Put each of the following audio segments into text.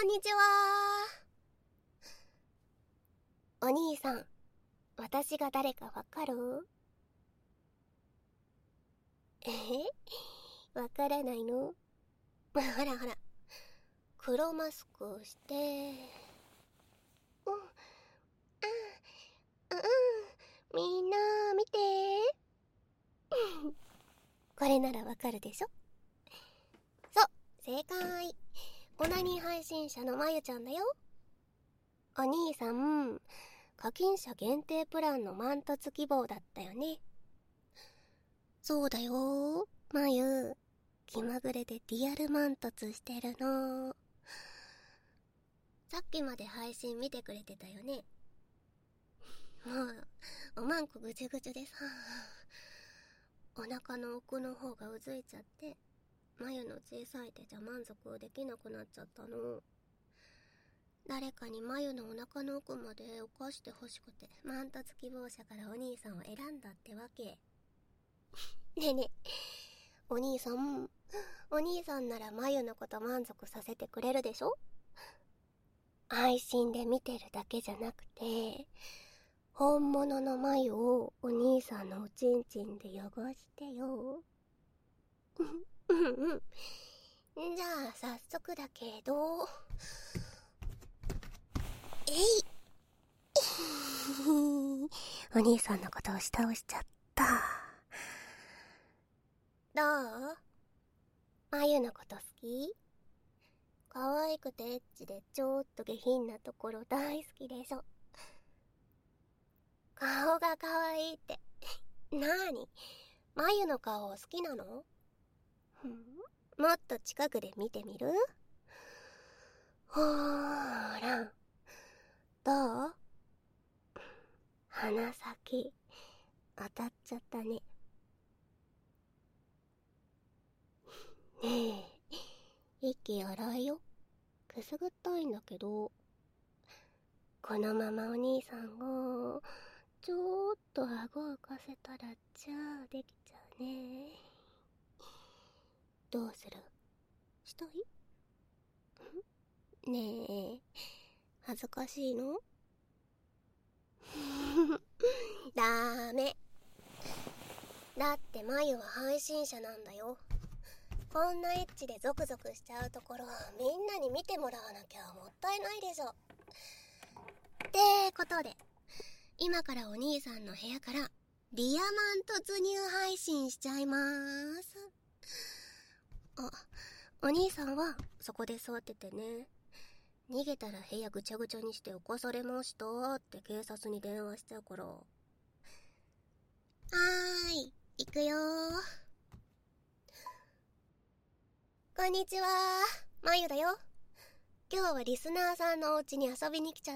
んにちは。お兄さん、私が誰かわかる？わからないの？ほらほら、黒マスクをして、みんな見てこれならわかるでしょ？そう、正解。オナニー配信者のまゆちゃんだよ。お兄さん、課金者限定プランの満突希望だったよね。そうだよ、まゆ。気まぐれでリアル満突してるの。さっきまで配信見てくれてたよね。もうおまんこぐちゅぐちゅでさ、お腹の奥の方がうずいちゃって、眉の小さい手じゃ満足できなくなっちゃったの。誰かに眉のお腹の奥まで起こしてほしくて、満突希望者からお兄さんを選んだってわけ。ねえねえ、お兄さんなら眉のこと満足させてくれるでしょ？配信で見てるだけじゃなくて、本物の眉をお兄さんのおちんちんで汚してよ。じゃあ早速だけど、お兄さんのことを舌をしちゃった。どう？眉のこと好き？可愛くてエッチでちょっと下品なところ大好きでしょ？顔が可愛いってなーに？眉の顔好きなの？もっと近くで見てみる？ほーら、どう？鼻先当たっちゃったね。ねえ、息荒いよ。くすぐったいんだけど。このままお兄さんがちょっと顎をかせたらじゃあできちゃうね。どうする？したい？ねえ、恥ずかしいの？ダメ。だって眉は配信者なんだよ。こんなエッチでゾクゾクしちゃうところみんなに見てもらわなきゃもったいないでしょ。ってことで、今からお兄さんの部屋からリアマン突入配信しちゃいます。お兄さんはそこで座っててね。逃げたら部屋ぐちゃぐちゃにして起こされましたって警察に電話しちゃうから。はーい、行くよー。こんにちはー、まゆだよ。今日はリスナーさんのお家に遊びに来ちゃった。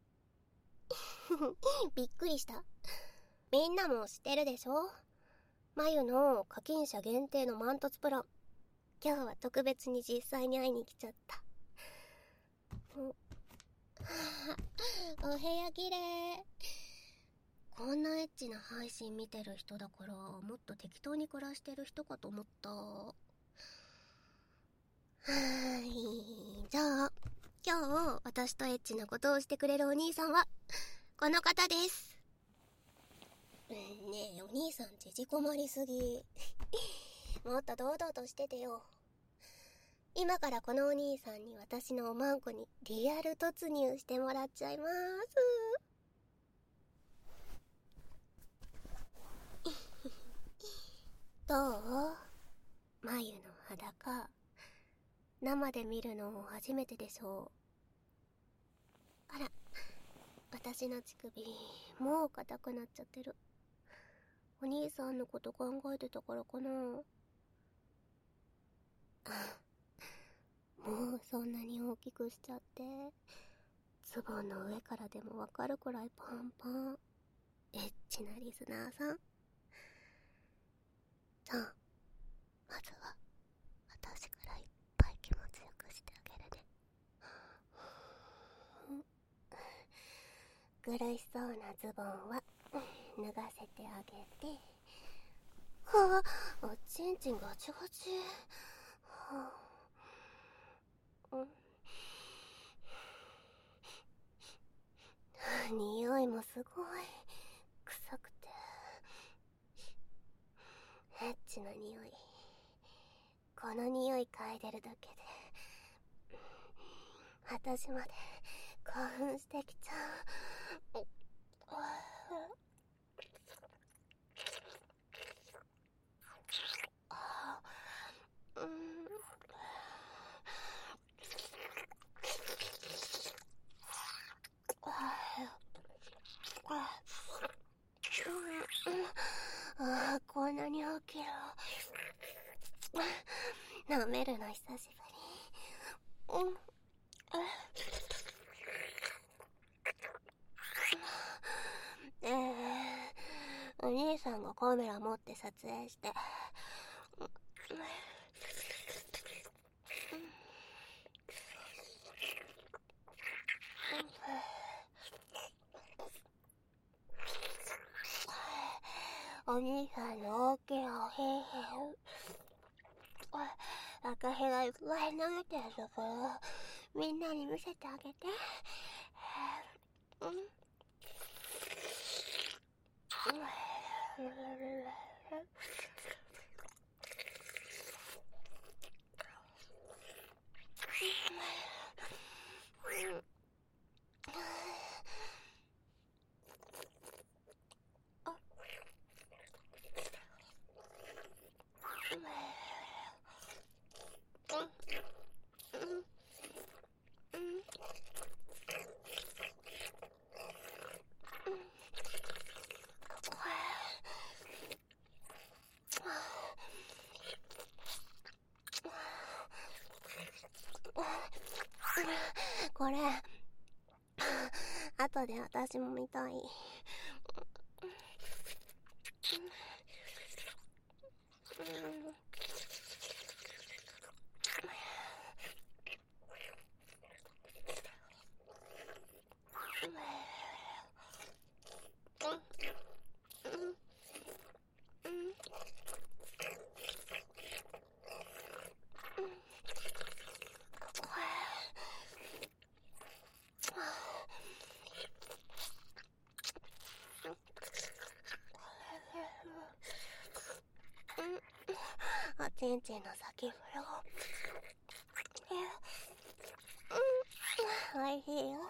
びっくりした。みんなも知ってるでしょ？まゆの課金者限定の満突プラン。今日は特別に実際に会いに来ちゃった。お部屋きれい。こんなエッチな配信見てる人だからもっと適当に暮らしてる人かと思った。はーい、じゃあ今日私とエッチなことをしてくれるお兄さんはこの方です。ねえ、お兄さん縮こまりすぎ。もっと堂々としててよ。今からこのお兄さんに私のおまんこにリアル突入してもらっちゃいます。どう？眉の裸生で見るの初めてでしょう。あら、私の乳首もう硬くなっちゃってる。お兄さんのこと考えてたからかな。もうそんなに大きくしちゃって、ズボンの上からでもわかるくらいパンパン。エッチなリスナーさん。じゃあまずは私からいっぱい気持ちよくしてあげるね。苦しそうなズボンは脱がせてあげて、おちんちんガチガチ。 匂いもすごい臭くてエッチな匂い。この匂い嗅いでるだけで私まで興奮してきちゃう。こんなに大きいの舐めるの久しぶり。お兄さんがカメラ持って撮影してお兄さんの大きいおへんへん赤ヘがいっぱい投げてるところみんなに見せてあげて。これ後で私も見たい。おちんちんの先っぽおいしいよ。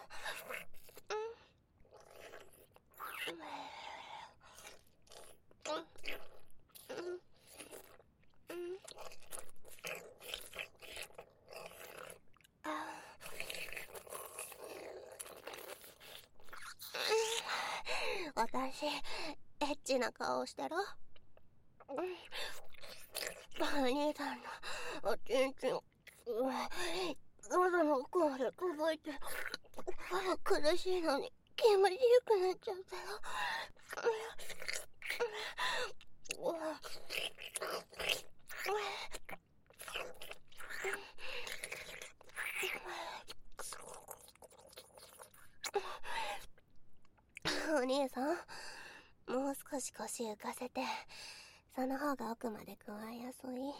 私エッチな顔してる？お兄さんのおちんちん喉の奥まで届いて苦しいのに気持ちよくなっちゃったよ。お兄さん、もう少し腰浮かせて、その方が奥まで加えやすい。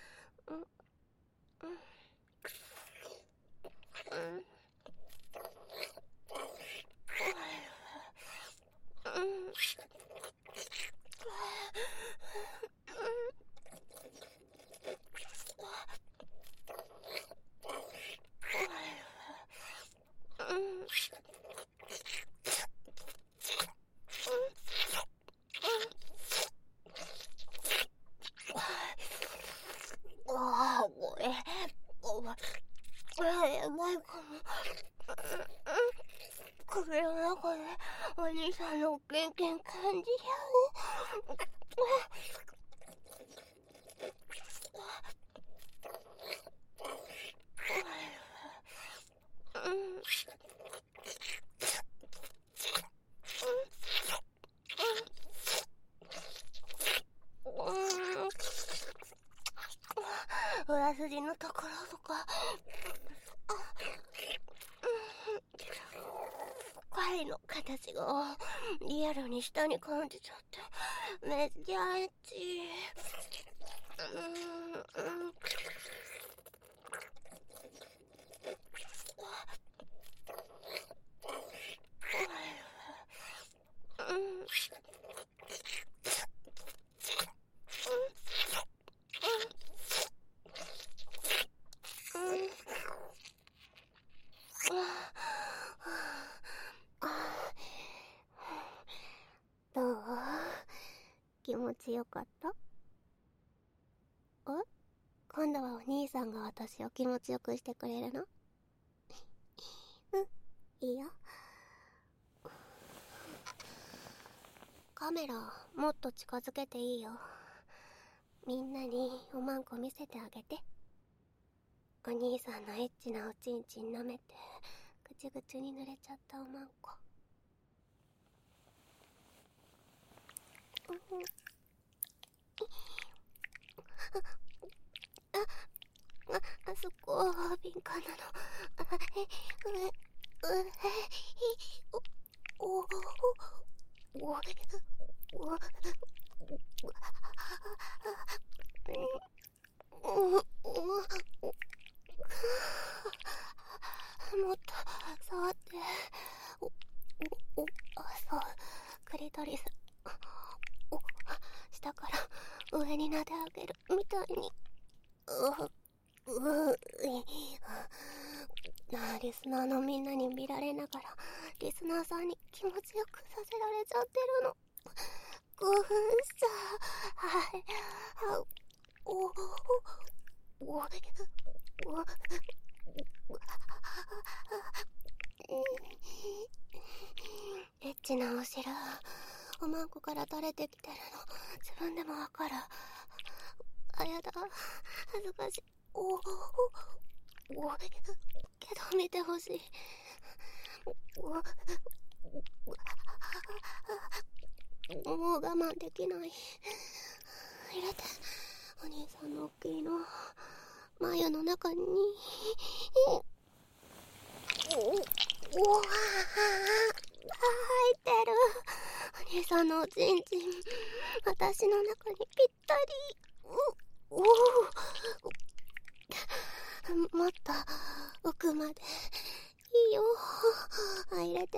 これやばいかも。首の中でお兄さんの元気感じちゃう。裏筋のところとか貝の形がリアルに下に感じちゃってめっちゃエッチ。 持ちよかった？今度はお兄さんが私を気持ちよくしてくれるの？うん、いいよ。カメラもっと近づけていいよ。みんなにおまんこ見せてあげて。お兄さんのエッチなおちんちん舐めてぐちぐちに濡れちゃったおまんこ。あそこ敏感なの。もっと触って。そう、クリトリス。下から上に撫で上げるみたいに。リスナーのみんなに見られながら、リスナーさんに気持ちよくさせられちゃってるの。興奮しちゃう。はい。エッチなお汁、おまんこから垂れてきてるの、自分でもわかる。やだ、恥ずかしい。けど見てほしい。もう我慢できない。入れて、お兄さんの大きいの眉の中に。入ってる。お兄さんのおちんちん、私の中にぴったり。もっと奥までいいよ。入れて。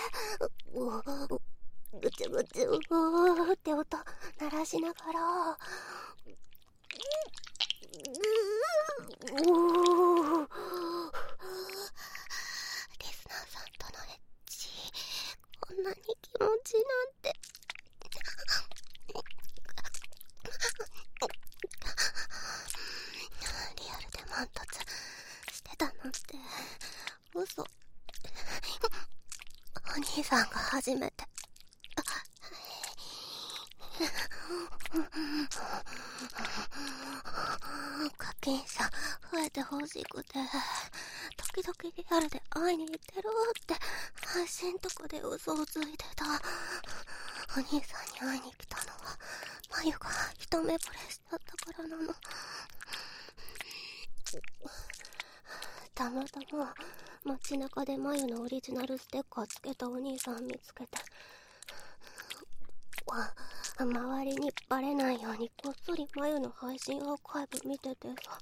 ぐちゅぐちゅって音鳴らしながら。リスナーさんとのエッチ、こんなに気持ちなんて。リアルで満突してたなんて嘘。お兄さんが初めて。課金者増えてほしくて、時々リアルで会いに行ってるって配信とかで嘘をついてた。お兄さんに会いに来たのは眉が一目惚れしちゃったからなの。たまたま街中で眉のオリジナルステッカーつけたお兄さん見つけて、周りにバレないようにこっそり眉の配信アーカイブ見ててさ、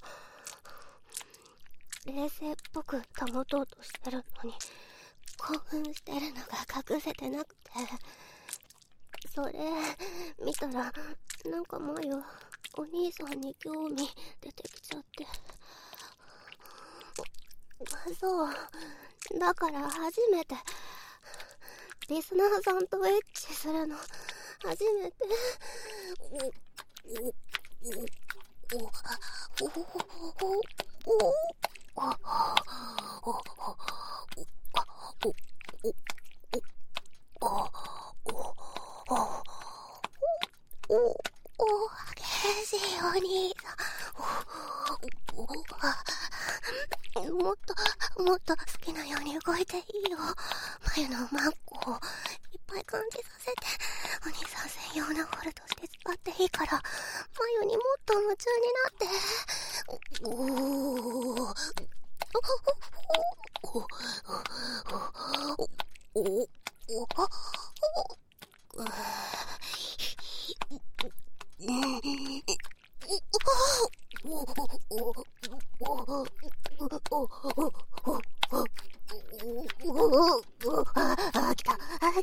冷静っぽく保とうとしてるのに興奮してるのが隠せてなくて、それ見たらなんか眉お兄さんに興味出てきちゃって。そうだから初めてリスナーさんとエッチするの初めて。激しいお兄さん。もっと好きなように動いていいよ。眉のマンコをいっぱい感じさせて、お兄さん専用のホルとして使っていいから、眉にもっと夢中になって。来た。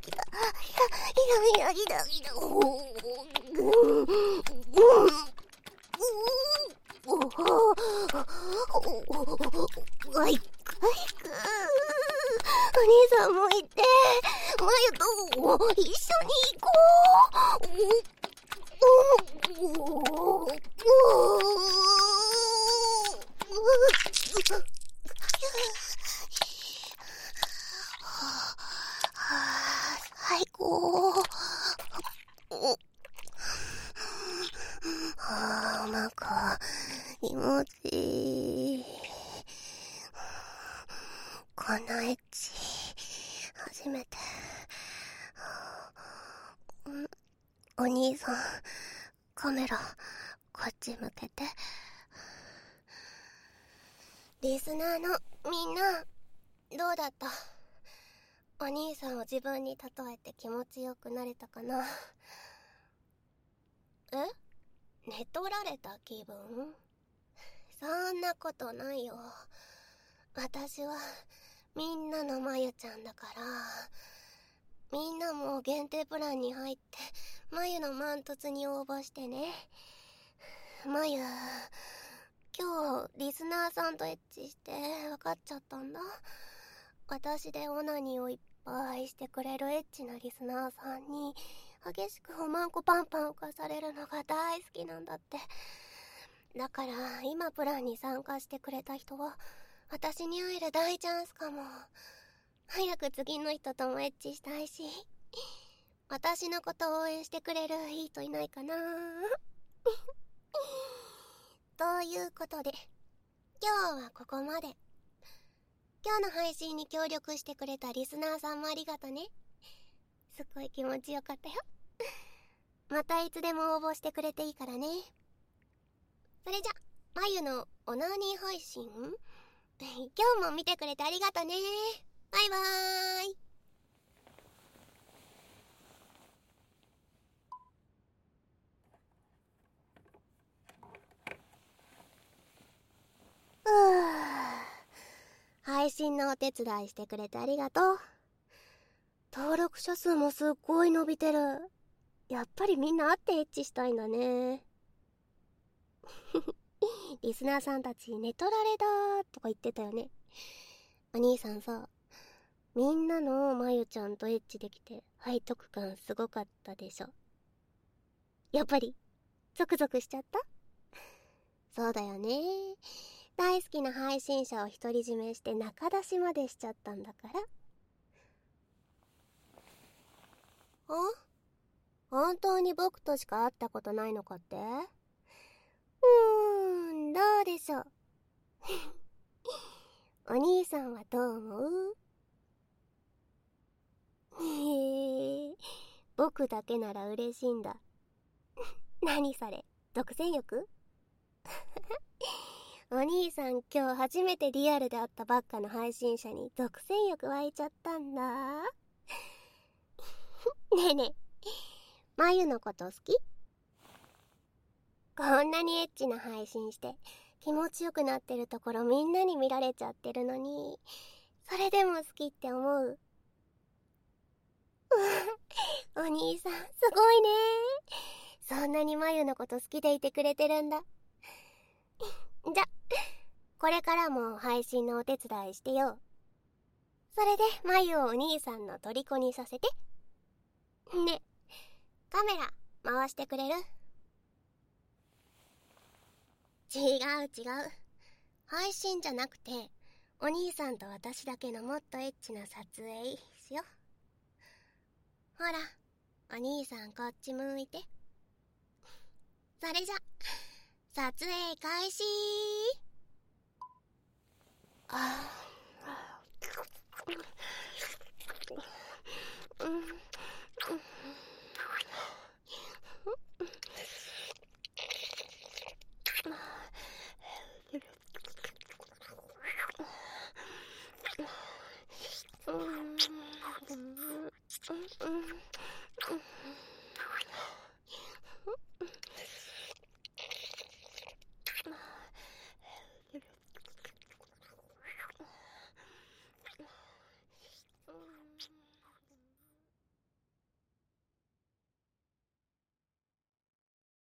お兄さんもいて、マユと一緒に行こう。 最高。なんか気持ちいい。このエッチ初めて。お兄さん、カメラこっち向けて。リスナーのみんな、どうだった？お兄さんを自分に例えて気持ちよくなれたかな？寝取られた気分？そんなことないよ。私はみんなのまゆちゃんだから。みんなも限定プランに入ってまゆのマントツに応募してね。まゆ、今日リスナーさんとエッチして分かっちゃったんだ。私でオナニーをいっぱいしてくれるエッチなリスナーさんに激しくおまんこパンパン浮かされるのが大好きなんだって。だから今プランに参加してくれた人は私に会える大チャンスかも。早く次の人ともエッチしたいし、私のことを応援してくれるいい人いないかな。ということで今日はここまで。今日の配信に協力してくれたリスナーさんもありがとね。すっごい気持ちよかったよ。またいつでも応募してくれていいからね。それじゃ、まゆのオナニー配信今日も見てくれてありがとね。バイバーイ。配信のお手伝いしてくれてありがとう。登録者数もすっごい伸びてる。やっぱりみんな会ってエッチしたいんだね。リスナーさんたち寝取られだーとか言ってたよね。お兄さんさ、みんなのまゆちゃんとエッチできて背徳感すごかったでしょ。やっぱりゾクゾクしちゃった？そうだよね。大好きな配信者を独り占めして仲出しまでしちゃったんだから。本当に僕としか会ったことないのかって？どうでしょう。お兄さんはどう思う？僕だけなら嬉しいんだ。何それ、独占欲？お兄さん今日初めてリアルで会ったばっかの配信者に独占欲湧いちゃったんだ。ねえねえ、まゆのこと好き？こんなにエッチな配信して気持ちよくなってるところみんなに見られちゃってるのに、それでも好きって思う？お兄さんすごいね。そんなにまゆのこと好きでいてくれてるんだ。じゃ、これからも配信のお手伝いしてよ。それでまゆをお兄さんの虜にさせて。ね、カメラ回してくれる？違う違う、配信じゃなくてお兄さんと私だけのもっとエッチな撮影しよ。ほら、お兄さんこっち向いて。それじゃ撮影開始。